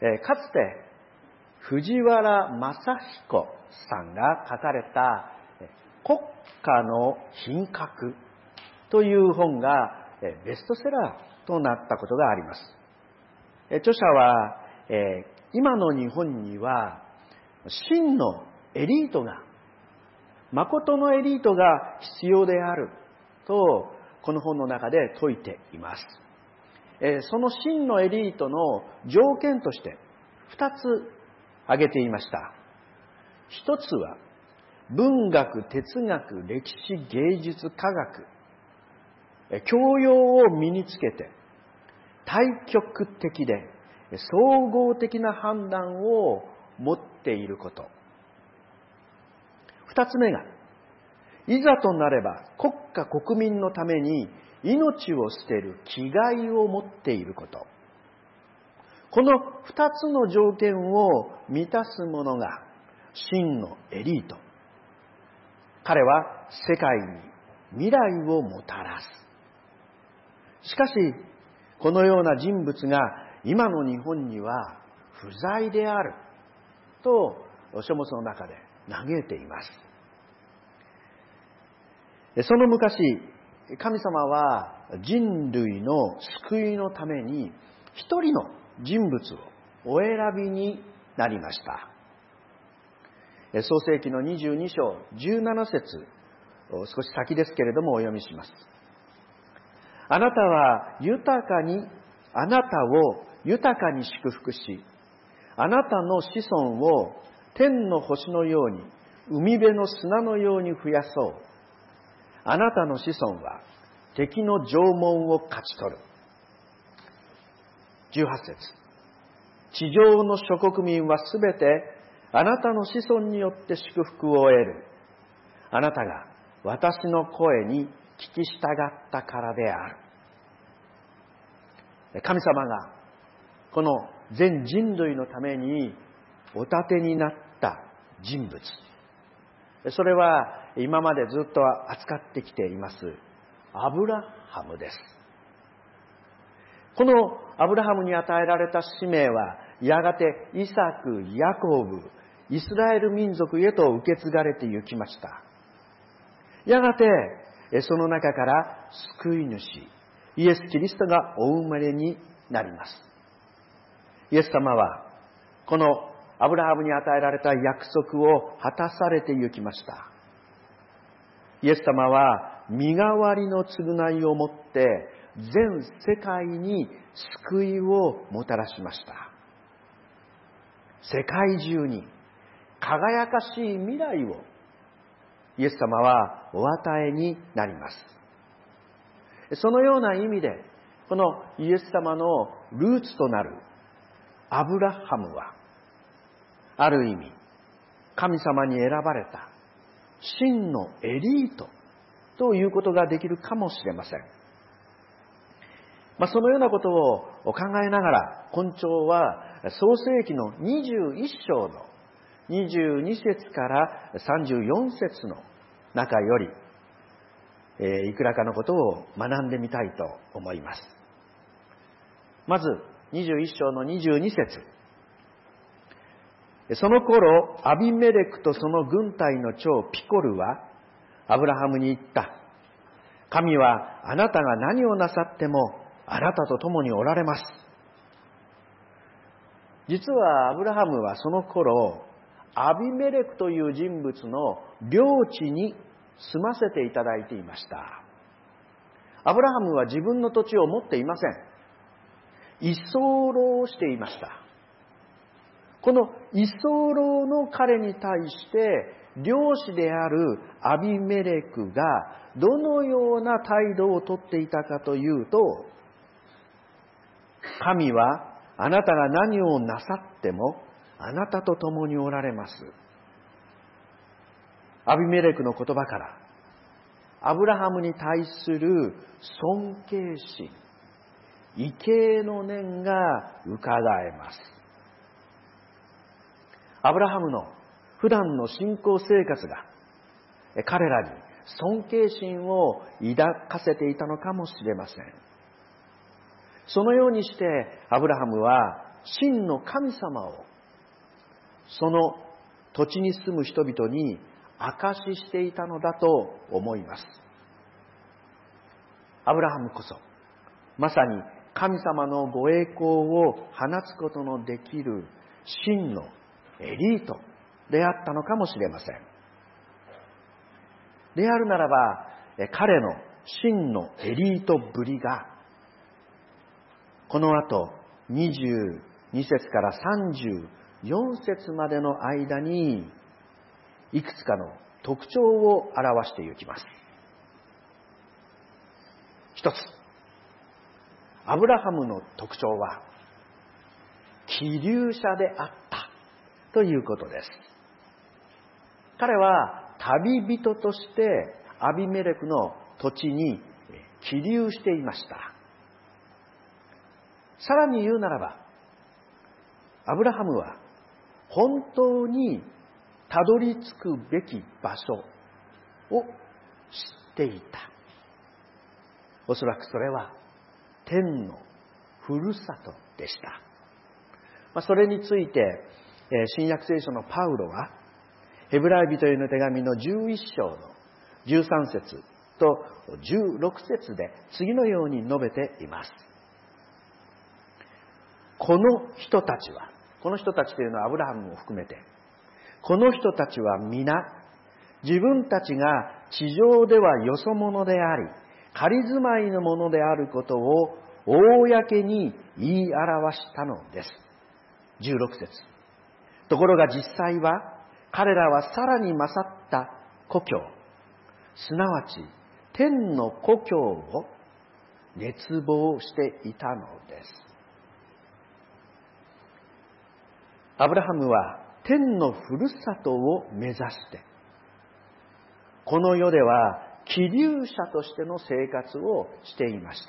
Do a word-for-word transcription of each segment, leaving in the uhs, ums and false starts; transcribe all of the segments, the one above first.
かつて藤原正彦さんが書かれた国家の品格という本がベストセラーとなったことがあります。著者は今の日本には真のエリートが、誠のエリートが必要であるとこの本の中で説いています。その真のエリートの条件として二つ挙げていました。一つは文学、哲学、歴史、芸術、科学、教養を身につけて対極的で総合的な判断を持っていること。二つ目が、いざとなれば国家国民のために命を捨てる気概を持っていること。この二つの条件を満たす者が真のエリート。彼は世界に未来をもたらす。しかし、このような人物が今の日本には不在であると書物の中で嘆いています。その昔、神様は人類の救いのために一人の人物をお選びになりました。創世記のにじゅうに章じゅうなな節、少し先ですけれどもお読みします。あなたは豊かに、あなたを豊かに祝福し、あなたの子孫を天の星のように、海辺の砂のように増やそう。あなたの子孫は敵の城門を勝ち取る。じゅうはち節。地上の諸国民はすべてあなたの子孫によって祝福を得る。あなたが私の声に聞き従ったからである。神様がこの全人類のためにお立てになった人物。それは今までずっと扱ってきていますアブラハムです。このアブラハムに与えられた使命はやがてイサク、ヤコブ、イスラエル民族へと受け継がれて行きました。やがてその中から救い主イエス・キリストがお生まれになります。イエス様はこのアブラハムに与えられた約束を果たされて行きました。イエス様は身代わりの償いをもって全世界に救いをもたらしました。世界中に輝かしい未来をイエス様はお与えになります。そのような意味でこのイエス様のルーツとなるアブラハムはある意味神様に選ばれた真のエリートということができるかもしれません。まあ、そのようなことを考えながら今朝は創世記のにじゅういっ章のにじゅうに節からさんじゅうよん節の中より、えー、いくらかのことを学んでみたいと思います。まずにじゅういっ章のにじゅうに節。その頃アビメレクとその軍隊の長ピコルはアブラハムに言った。神はあなたが何をなさってもあなたと共におられます。実はアブラハムはその頃アビメレクという人物の領地に住ませていただいていました。アブラハムは自分の土地を持っていません。居候をしていました。この居候の彼に対して領主であるアビメレクがどのような態度をとっていたかというと、神はあなたが何をなさってもあなたと共におられます。アビメレクの言葉からアブラハムに対する尊敬心、畏敬の念が伺えます。アブラハムの普段の信仰生活が彼らに尊敬心を抱かせていたのかもしれません。そのようにしてアブラハムは真の神様をその土地に住む人々に証ししていたのだと思います。アブラハムこそまさに神様のご栄光を放つことのできる真のエリートであったのかもしれません。であるならば、彼の真のエリートぶりがこの後にじゅうに節からさんじゅうよん節までの間にいくつかの特徴を表していきます。一つ、アブラハムの特徴は寄留者であったということです。彼は旅人としてアビメレクの土地に寄留していました。さらに言うならば、アブラハムは本当にたどり着くべき場所を知っていた。おそらくそれは天のふるさとでした。まあ、それについて新約聖書のパウロはヘブライ人への手紙のじゅういっ章のじゅうさん節とじゅうろく節で次のように述べています。この人たちは、この人たちというのはアブラハムも含めて、この人たちは皆自分たちが地上ではよそ者であり仮住まいのものであることを公に言い表したのです。じゅうろく節。ところが実際は彼らはさらに勝った故郷、すなわち天の故郷を熱望していたのです。アブラハムは天のふるさとを目指してこの世では寄留者としての生活をしていました。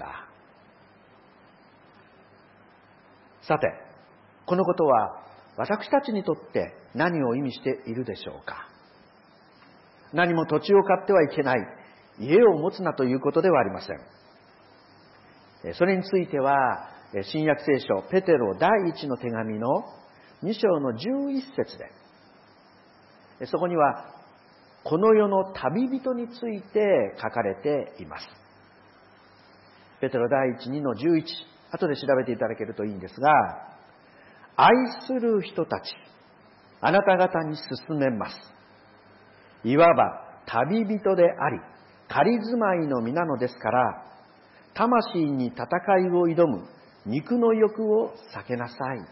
さて、このことは私たちにとって何を意味しているでしょうか。何も土地を買ってはいけない、家を持つなということではありません。それについては新約聖書ペテロ第一の手紙のに章のじゅういち節で、そこにはこの世の旅人について書かれています。ペテロ第一にのじゅういち、後で調べていただけるといいんですが、愛する人たち、あなた方に勧めます。いわば旅人であり、仮住まいの身なのですから、魂に戦いを挑む肉の欲を避けなさい。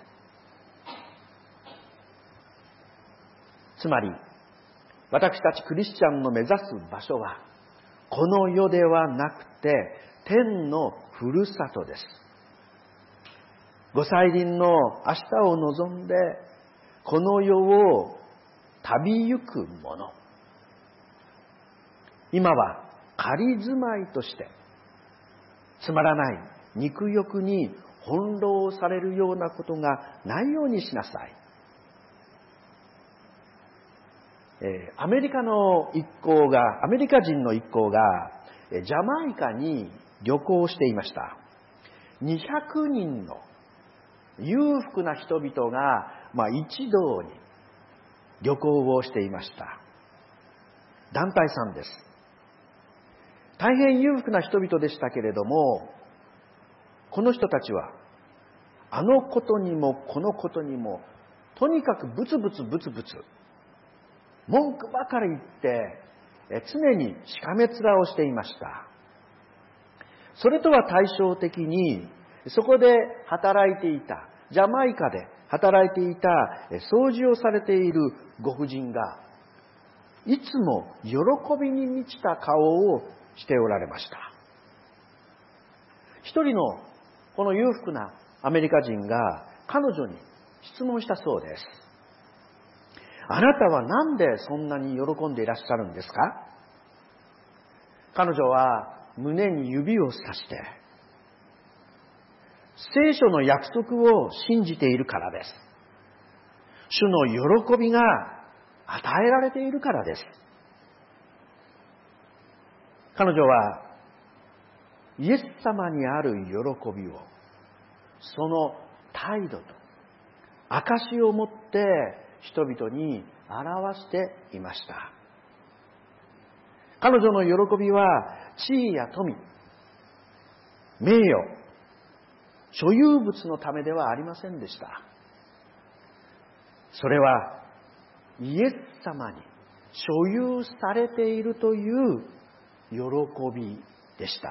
つまり、私たちクリスチャンの目指す場所は、この世ではなくて、天のふるさとです。ご再臨の明日を望んで、この世を旅行く者。今は仮住まいとして、つまらない肉欲に翻弄されるようなことがないようにしなさい。アメリカの一行が、アメリカ人の一行がジャマイカに旅行していました。にひゃくにんの裕福な人々が、まあ、一同に旅行をしていました。団体さんです。大変裕福な人々でしたけれども、この人たちはあのことにもこのことにもとにかくブツブツブツブツ文句ばかり言って常にしかめ面をしていました。それとは対照的に、そこで働いていた、ジャマイカで働いていた掃除をされているご婦人がいつも喜びに満ちた顔をしておられました。一人のこの裕福なアメリカ人が彼女に質問したそうです。あなたはなんでそんなに喜んでいらっしゃるんですか？彼女は胸に指をさして、聖書の約束を信じているからです。主の喜びが与えられているからです。彼女はイエス様にある喜びをその態度と証をもって人々に表していました。彼女の喜びは地位や富、名誉、所有物のためではありませんでした。それはイエス様に所有されているという喜びでした。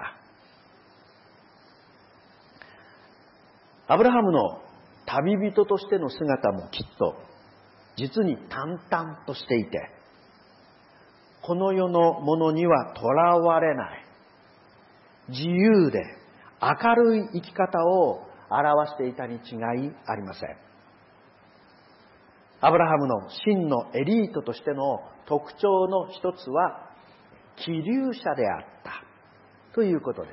アブラハムの旅人としての姿もきっと実に淡々としていて、この世のものにはとらわれない自由で明るい生き方を表していたに違いありません。アブラハムの真のエリートとしての特徴の一つは希留者であったということです。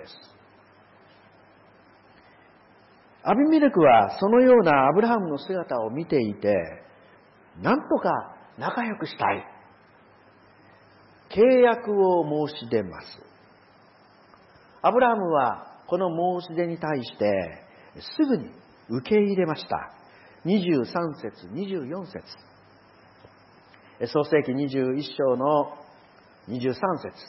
アビメレクはそのようなアブラハムの姿を見ていて、なんとか仲良くしたい、契約を申し出ます。アブラハムはこの申し出に対してすぐに受け入れました。にじゅうさん節、にじゅうよん節、創世記にじゅういっ章のにじゅうさん節、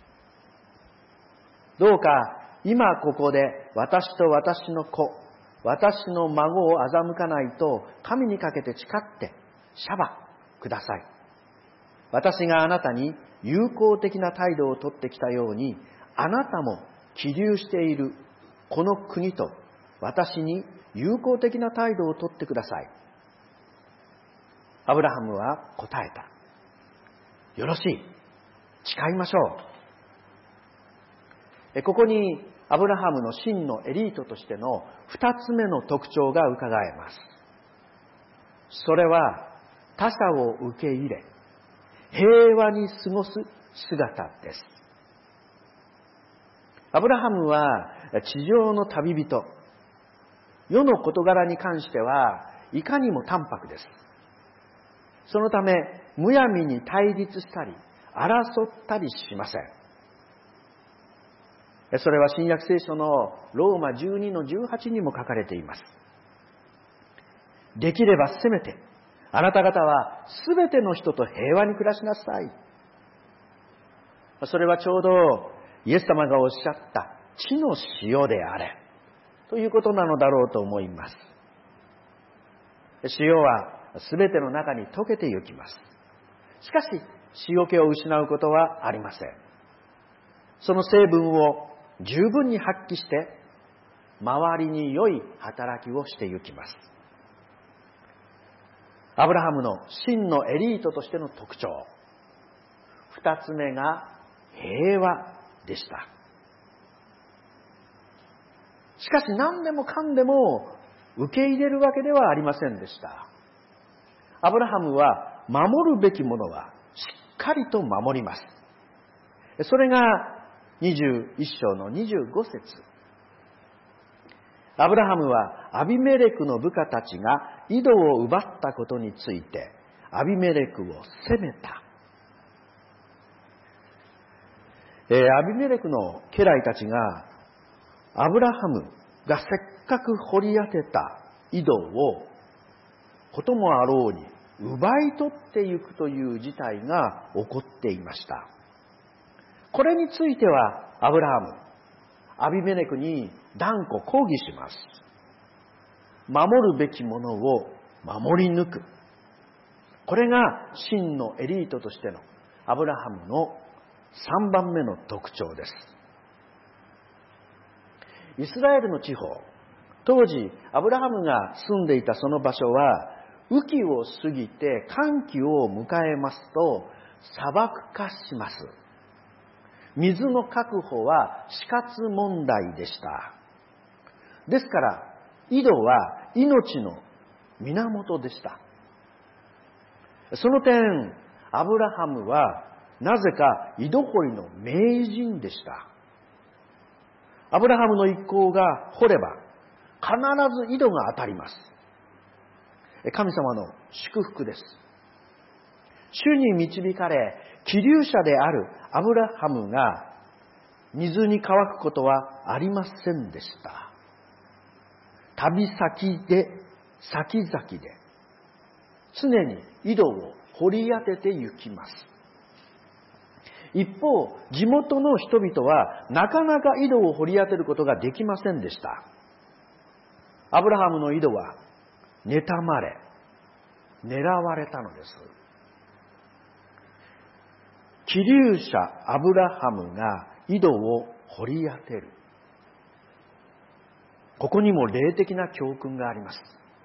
どうか今ここで私と私の子、私の孫を欺かないと神にかけて誓ってシャバください。私があなたに友好的な態度をとってきたように、あなたも起立しているこの国と私に友好的な態度をとってください。アブラハムは答えた。よろしい、誓いましょう。ここにアブラハムの真のエリートとしての二つ目の特徴が伺えます。それは他者を受け入れ平和に過ごす姿です。アブラハムは地上の旅人、世の事柄に関してはいかにも淡白です。そのためむやみに対立したり争ったりしません。それは新約聖書のローマじゅうにのじゅうはちにも書かれています。できればせめてあなた方はすべての人と平和に暮らしなさい。それはちょうどイエス様がおっしゃった地の塩であれということなのだろうと思います。塩はすべての中に溶けてゆきます。しかし塩気を失うことはありません。その成分を十分に発揮して周りに良い働きをしてゆきます。アブラハムの真のエリートとしての特徴、二つ目が平和でした。しかし何でもかんでも受け入れるわけではありませんでした。アブラハムは守るべきものはしっかりと守ります。それがにじゅういっ章のにじゅうご節。アブラハムはアビメレクの部下たちが井戸を奪ったことについてアビメレクを責めた。えー、アビメレクの家来たちがアブラハムがせっかく掘り当てた井戸をこともあろうに奪い取っていくという事態が起こっていました。これについてはアブラハム、アビメレクに断固抗議します。守るべきものを守り抜く。これが真のエリートとしてのアブラハムのさんばんめの特徴です。イスラエルの地方、当時アブラハムが住んでいたその場所は雨季を過ぎて乾季を迎えますと砂漠化します。水の確保は死活問題でした。ですから井戸は命の源でした。その点アブラハムはなぜか井戸掘りの名人でした。アブラハムの一行が掘れば必ず井戸が当たります。神様の祝福です。主に導かれ起立者であるアブラハムが水に乾くことはありませんでした。旅先で先々で常に井戸を掘り当てて行きます。一方、地元の人々はなかなか井戸を掘り当てることができませんでした。アブラハムの井戸は妬まれ、狙われたのです。希留者アブラハムが井戸を掘り当てる。ここにも霊的な教訓があります。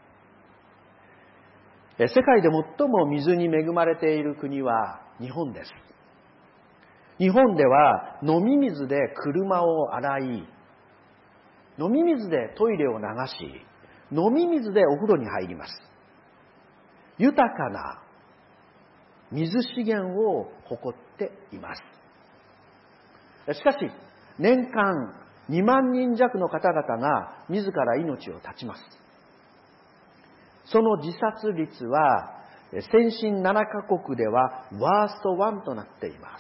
世界で最も水に恵まれている国は日本です。日本では飲み水で車を洗い、飲み水でトイレを流し、飲み水でお風呂に入ります。豊かな水資源を誇っています。しかし、年間にまんにん弱の方々が自ら命を絶ちます。その自殺率は先進ななカ国ではワーストワンとなっています。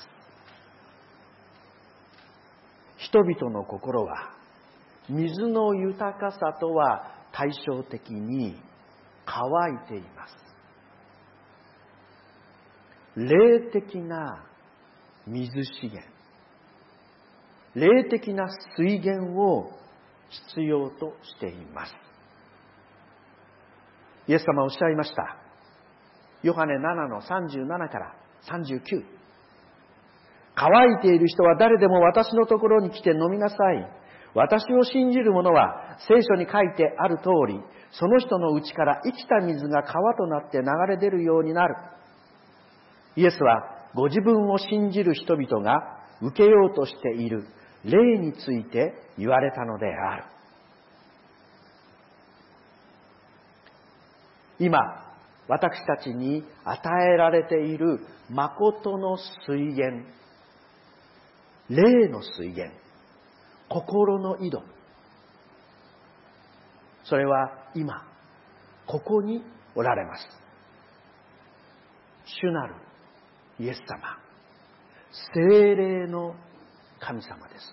人々の心は水の豊かさとは対照的に乾いています。霊的な水資源、霊的な水源を必要としています。イエス様はおっしゃいました。ヨハネななのさんじゅうななからさんじゅうきゅう。乾いている人は誰でも私のところに来て飲みなさい。私を信じる者は聖書に書いてある通り、その人の内から生きた水が川となって流れ出るようになる。イエスはご自分を信じる人々が受けようとしている霊について言われたのである。今、私たちに与えられている誠の水源、霊の水源、心の井戸、それは今、ここにおられます。主なるイエス様、聖霊の神様です。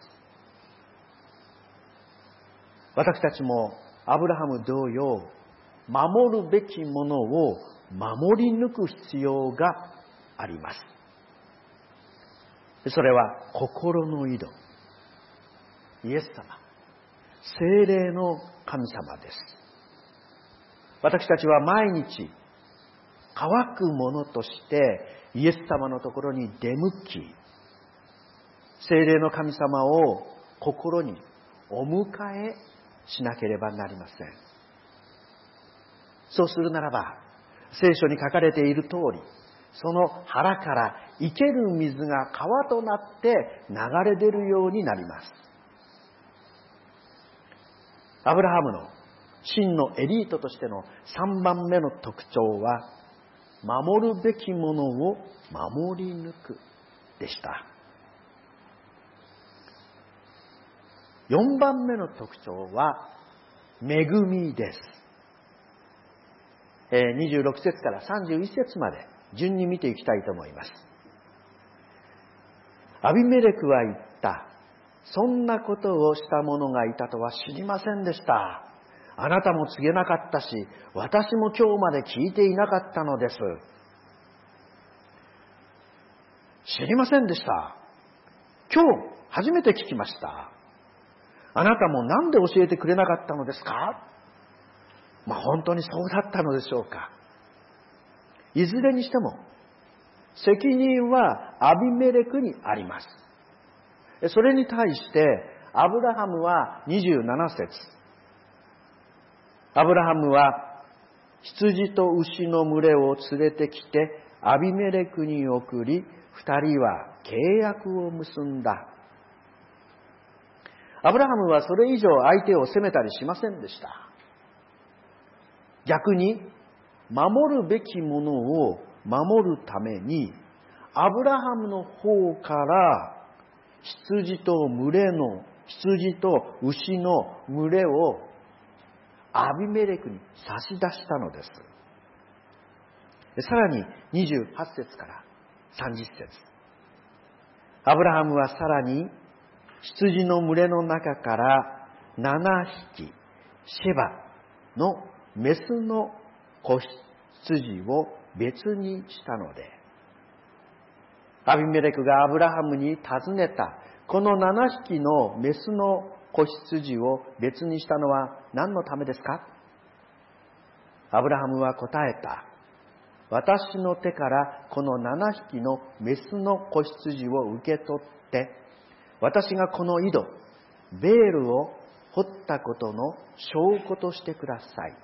私たちもアブラハム同様、守るべきものを守り抜く必要があります。それは心の井戸、イエス様、聖霊の神様です。私たちは毎日乾くものとしてイエス様のところに出向き、聖霊の神様を心にお迎えしなければなりません。そうするならば、聖書に書かれている通り、その腹から生ける水が川となって流れ出るようになります。アブラハムの真のエリートとしてのさんばんめの特徴は、守るべきものを守り抜くでした。よんばんめの特徴は、恵みです。にじゅうろく節からさんじゅういち節まで順に見ていきたいと思います。アビメレクは言った。そんなことをした者がいたとは知りませんでした。あなたも告げなかったし、私も今日まで聞いていなかったのです。知りませんでした。今日初めて聞きました。あなたもなんで教えてくれなかったのですか？まあ本当にそうだったのでしょうか。いずれにしても、責任はアビメレクにあります。それに対して、アブラハムはにじゅうなな節。アブラハムは羊と牛の群れを連れてきて、アビメレクに送り、二人は契約を結んだ。アブラハムはそれ以上相手を責めたりしませんでした。逆に、守るべきものを守るために、アブラハムの方から羊と群れの、羊と牛の群れをアビメレクに差し出したのです。さらににじゅうはち節からさんじゅっ節。アブラハムはさらに羊の群れの中からななひき、シェバのメスの子羊を別にしたので、アビメレクがアブラハムに尋ねたこのななひきのメスの子羊を別にしたのは何のためですか？アブラハムは答えた。私の手からこのななひきのメスの子羊を受け取って、私がこの井戸、ベールを掘ったことの証拠としてください。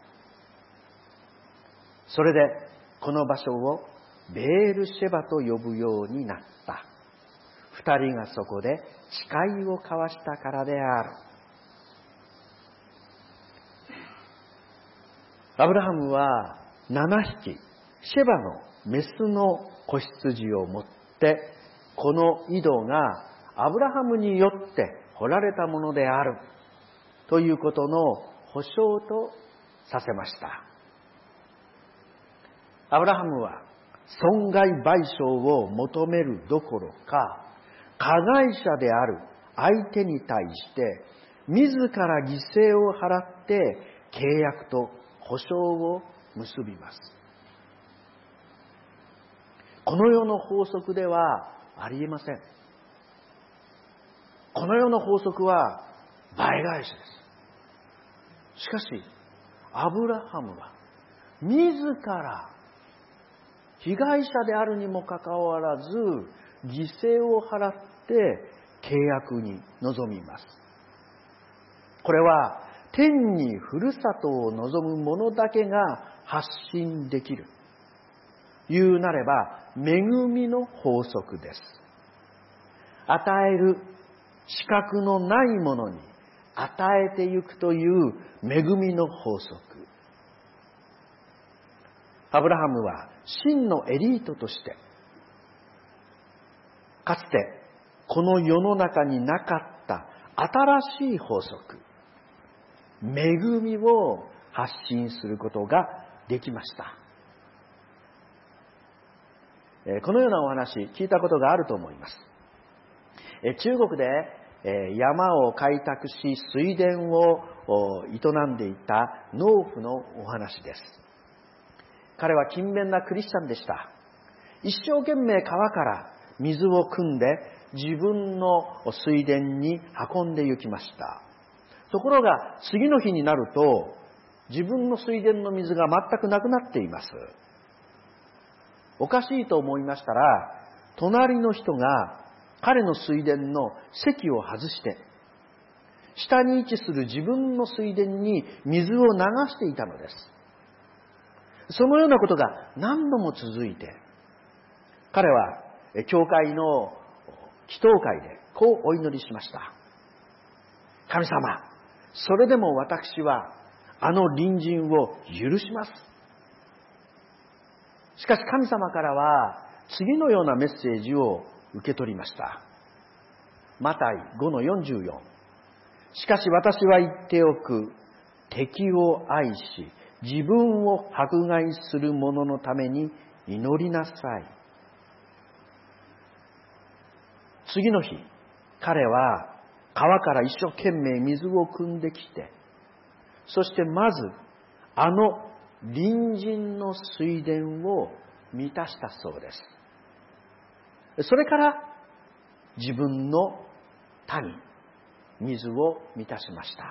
それでこの場所をベールシェバと呼ぶようになった。二人がそこで誓いを交わしたからである。アブラハムはななひき、シェバのメスの子羊を持って、この井戸がアブラハムによって掘られたものであるということの保証とさせました。アブラハムは損害賠償を求めるどころか、加害者である相手に対して自ら犠牲を払って契約と保証を結びます。この世の法則ではありえません。この世の法則は倍返しです。しかしアブラハムは自ら被害者であるにもかかわらず犠牲を払って契約に臨みます。これは天にふるさとを望む者だけが発信できる、言うなれば恵みの法則です。与える資格のない者に与えてゆくという恵みの法則。アブラハムは真のエリートとしてかつてこの世の中になかった新しい法則、恵みを発信することができました。このようなお話聞いたことがあると思います。中国で山を開拓し水田を営んでいた農夫のお話です。彼は勤勉なクリスチャンでした。一生懸命川から水を汲んで自分の水田に運んで行きました。ところが次の日になると自分の水田の水が全くなくなっています。おかしいと思いましたら、隣の人が彼の水田の堰を外して下に位置する自分の水田に水を流していたのです。そのようなことが何度も続いて、彼は教会の祈祷会でこうお祈りしました。神様、それでも私はあの隣人を許します。しかし神様からは次のようなメッセージを受け取りました。マタイ ごのよんじゅうよん。しかし私は言っておく、敵を愛し自分を迫害する者のために祈りなさい。次の日、彼は川から一生懸命水を汲んできて、そしてまずあの隣人の水田を満たしたそうです。それから自分の田に水を満たしました。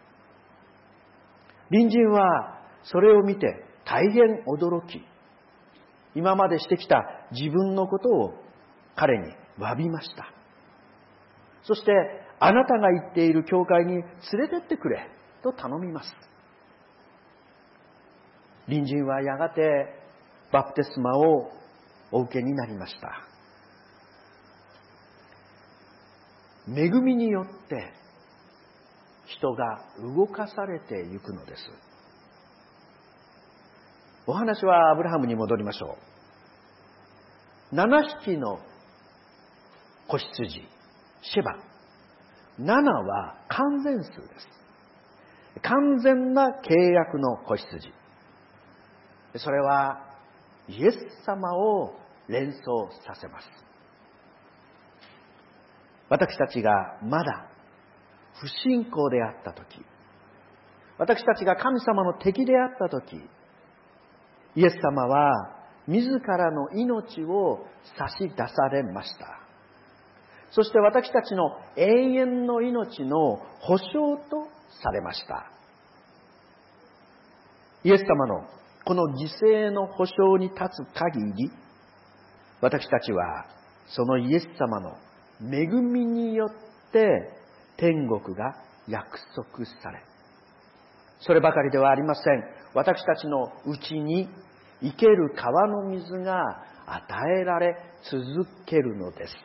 隣人はそれを見て大変驚き、今までしてきた自分のことを彼に詫びました。そしてあなたが言っている教会に連れてってくれと頼みます。隣人はやがてバプテスマをお受けになりました。恵みによって人が動かされていくのです。お話はアブラハムに戻りましょう。ななひきの子羊、シェバ。ななは完全数です。完全な契約の子羊。それはイエス様を連想させます。私たちがまだ不信仰であったとき、私たちが神様の敵であったとき、 イエス様は自らの命を差し出されました。そして私たちの永遠の命の保証とされました。イエス様のこの犠牲の保証に立つ限り、私たちはそのイエス様の恵みによって天国が約束され、そればかりではありません。私たちのうちに生ける川の水が与えられ続けるのです。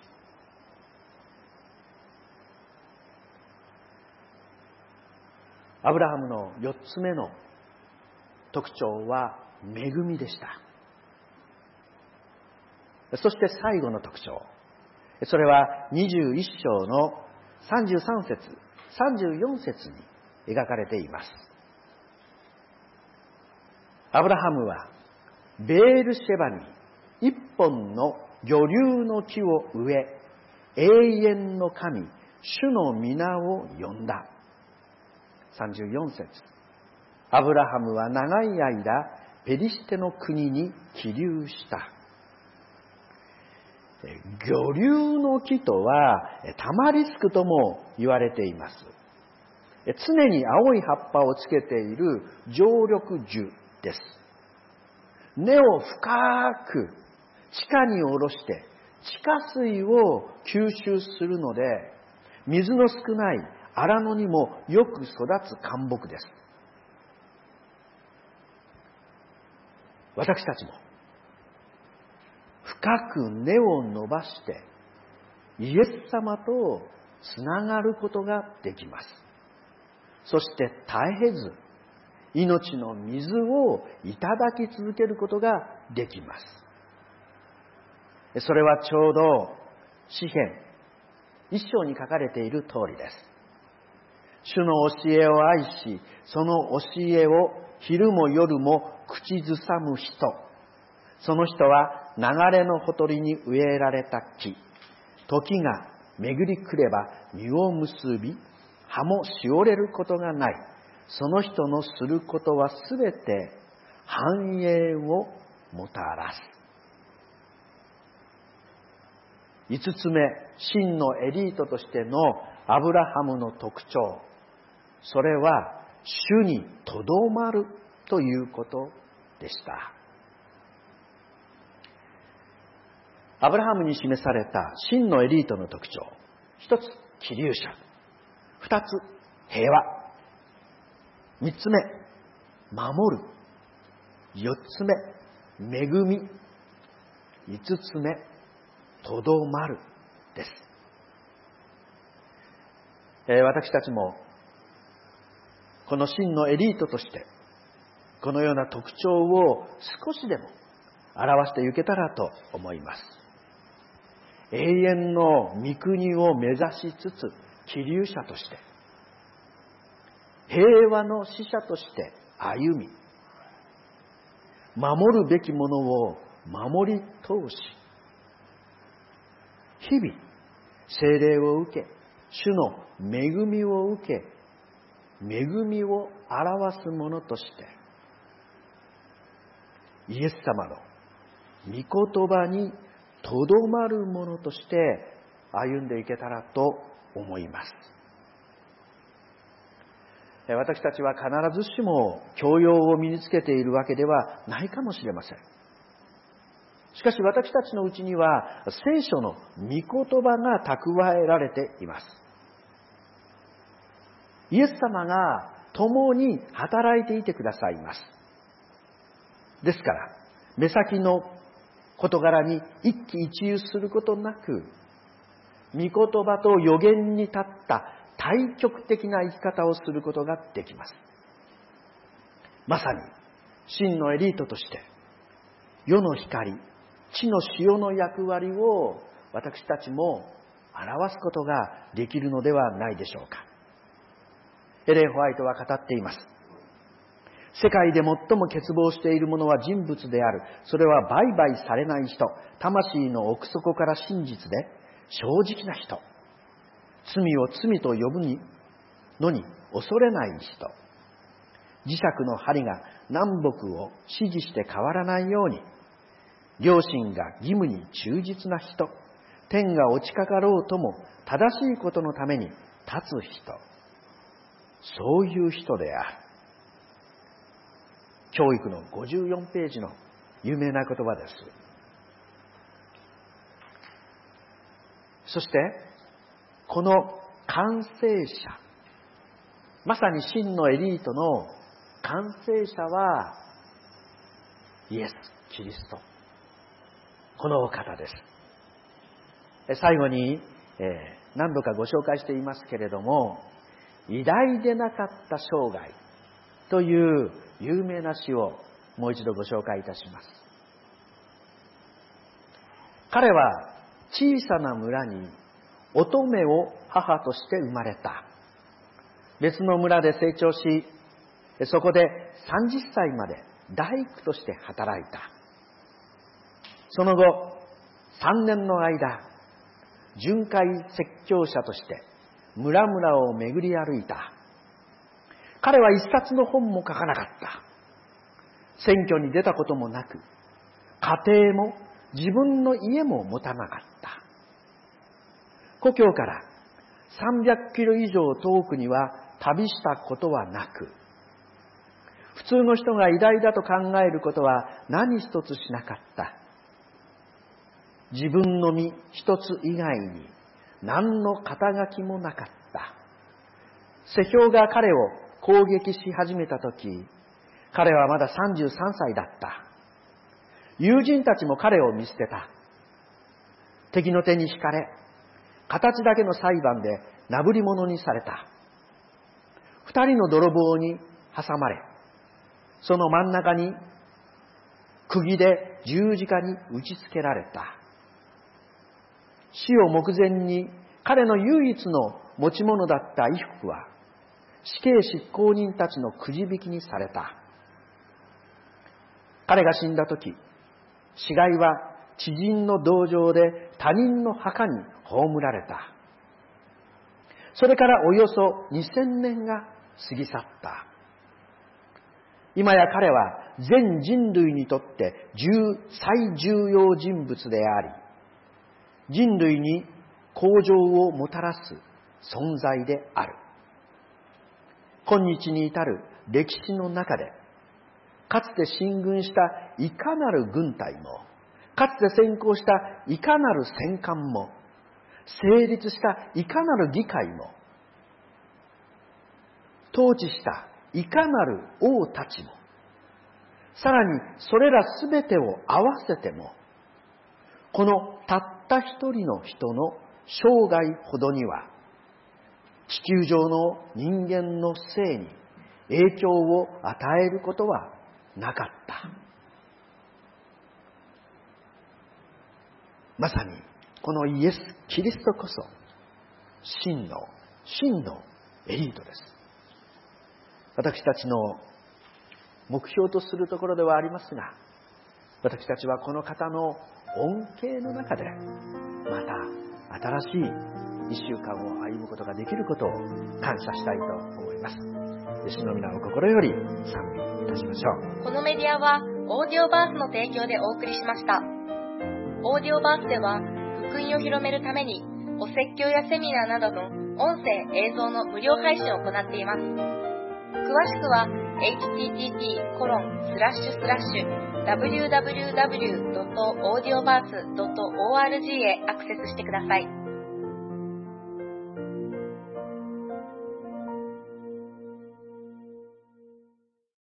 アブラハムの四つ目の特徴は恵みでした。そして最後の特徴、それはにじゅういっ章のさんじゅうさん節、さんじゅうよん節に描かれています。アブラハムはベールシェバに一本の魚竜の木を植え、永遠の神、主の皆を呼んだ。さんじゅうよん節、アブラハムは長い間ペリシテの国に起立した。魚竜の木とはタマリスクとも言われています。常に青い葉っぱをつけている常緑樹です。根を深く地下に下ろして地下水を吸収するので、水の少ない荒野にもよく育つ灌木です。私たちも深く根を伸ばしてイエス様とつながることができます。そして絶えず命の水をいただき続けることができます。それはちょうど詩編一章に書かれている通りです。主の教えを愛し、その教えを昼も夜も口ずさむ人、その人は流れのほとりに植えられた木、時が巡り来れば実を結び、葉もしおれることがない。その人のすることはすべて繁栄をもたらす。五つ目、真のエリートとしてのアブラハムの特徴、それは主にとどまるということでした。アブラハムに示された真のエリートの特徴、一つ起立者、二つ平和、三つ目守る、四つ目恵み、五つ目とどまるです。えー、私たちもこの真のエリートとしてこのような特徴を少しでも表していけたらと思います。永遠の御国を目指しつつ起立者として、平和の使者として歩み、守るべきものを守り通し、日々聖霊を受け、主の恵みを受け、恵みを表すものとして、イエス様の御言葉にとどまるものとして歩んでいけたらと思います。私たちは必ずしも教養を身につけているわけではないかもしれません。しかし私たちのうちには聖書の御言葉が蓄えられています。イエス様が共に働いていてくださいます。ですから目先の事柄に一喜一憂することなく、御言葉と預言に立った対極的な生き方をすることができます。まさに真のエリートとして世の光、地の塩の役割を私たちも表すことができるのではないでしょうか。エレン・ホワイトは語っています。世界で最も欠乏しているものは人物である。それは売買されない人、魂の奥底から真実で正直な人、罪を罪と呼ぶのに恐れない人、 磁石の針が南北を支持して変わらないように、良心が義務に忠実な人、天が落ちかかろうとも正しいことのために立つ人、そういう人である。教育のごじゅうよんページの有名な言葉です。そしてこの完成者、まさに真のエリートの完成者はイエス・キリスト、このお方です。最後に、えー、何度かご紹介していますけれども、偉大でなかった生涯という有名な詩をもう一度ご紹介いたします。彼は小さな村に乙女を母として生まれた。別の村で成長し、そこでさんじゅっさいまで大工として働いた。その後さんねんの間、巡回説教者として村々を巡り歩いた。彼は一冊の本も書かなかった。選挙に出たこともなく、家庭も自分の家も持たなかった。故郷からさんびゃくキロ以上遠くには旅したことはなく、普通の人が偉大だと考えることは何一つしなかった。自分の身一つ以外に何の肩書きもなかった。世評が彼を攻撃し始めたとき、彼はまださんじゅうさんさいだった。友人たちも彼を見捨てた。敵の手に引かれ、形だけの裁判でなぶり者にされた。二人の泥棒に挟まれ、その真ん中に釘で十字架に打ち付けられた。死を目前に彼の唯一の持ち物だった衣服は死刑執行人たちのくじ引きにされた。彼が死んだとき、死骸は知人の道場で他人の墓に葬られた。それからおよそにせんねんが過ぎ去った。今や彼は全人類にとって最重要人物であり、人類に向上をもたらす存在である。今日に至る歴史の中で、かつて進軍したいかなる軍隊も、かつて先行したいかなる戦艦も、成立したいかなる議会も、統治したいかなる王たちも、さらにそれらすべてを合わせても、このたった一人の人の生涯ほどには、地球上の人間の生に影響を与えることはなかった。まさにこのイエス・キリストこそ真の真のエリートです。私たちの目標とするところではありますが、私たちはこの方の恩恵の中でまた新しい一週間を歩むことができることを感謝したいと思います。主の皆を心より賛美いたしましょう。 このメディアはオーディオバースの提供でお送りしました。オーディオバースでは福音を広めるためにお説教やセミナーなどの音声映像の無料配信を行っています。詳しくは エイチティーティーピーコロンスラッシュスラッシュダブリューダブリューダブリュードットオーディオバースドットオーアールジー へアクセスしてください。